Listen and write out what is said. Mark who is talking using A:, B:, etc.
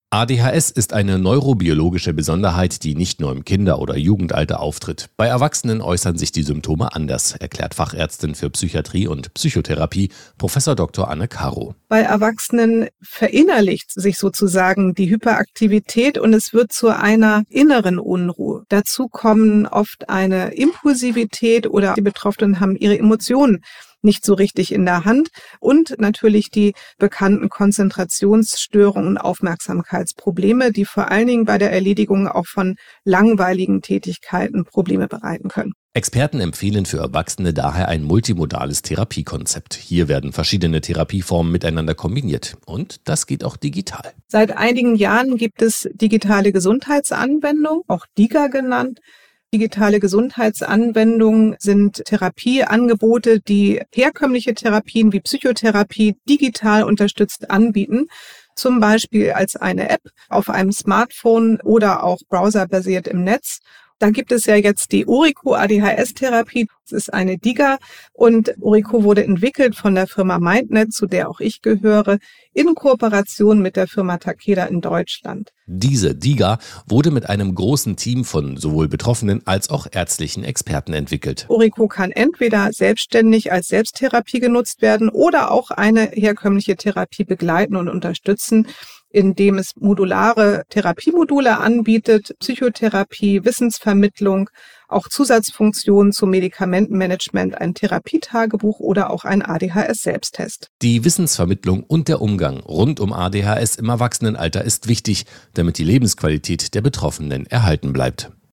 A: ADHS ist eine neurobiologische Besonderheit, die nicht nur im Kinder- oder Jugendalter auftritt. Bei Erwachsenen äußern sich die Symptome anders, erklärt Fachärztin für Psychiatrie und Psychotherapie Prof. Dr. Anne Caro.
B: Bei Erwachsenen verinnerlicht sich sozusagen die Hyperaktivität und es wird zu einer inneren Unruhe. Dazu kommen oft eine Impulsivität oder die Betroffenen haben ihre Emotionen nicht so richtig in der Hand und natürlich die bekannten Konzentrationsstörungen und Aufmerksamkeitsprobleme, die vor allen Dingen bei der Erledigung auch von langweiligen Tätigkeiten Probleme bereiten können.
A: Experten empfehlen für Erwachsene daher ein multimodales Therapiekonzept. Hier werden verschiedene Therapieformen miteinander kombiniert und das geht auch digital.
B: Seit einigen Jahren gibt es digitale Gesundheitsanwendungen, auch DiGA genannt. Digitale Gesundheitsanwendungen sind Therapieangebote, die herkömmliche Therapien wie Psychotherapie digital unterstützt anbieten, zum Beispiel als eine App auf einem Smartphone oder auch browserbasiert im Netz. Da gibt es ja jetzt die Orico ADHS-Therapie. Das ist eine DiGA und Orico wurde entwickelt von der Firma MindNet, zu der auch ich gehöre, in Kooperation mit der Firma Takeda in Deutschland.
A: Diese DiGA wurde mit einem großen Team von sowohl Betroffenen als auch ärztlichen Experten entwickelt.
B: Orico kann entweder selbstständig als Selbsttherapie genutzt werden oder auch eine herkömmliche Therapie begleiten und unterstützen, indem es modulare Therapiemodule anbietet, Psychotherapie, Wissensvermittlung, auch Zusatzfunktionen zum Medikamentenmanagement, ein Therapietagebuch oder auch ein ADHS-Selbsttest.
A: Die Wissensvermittlung und der Umgang rund um ADHS im Erwachsenenalter ist wichtig, damit die Lebensqualität der Betroffenen erhalten bleibt.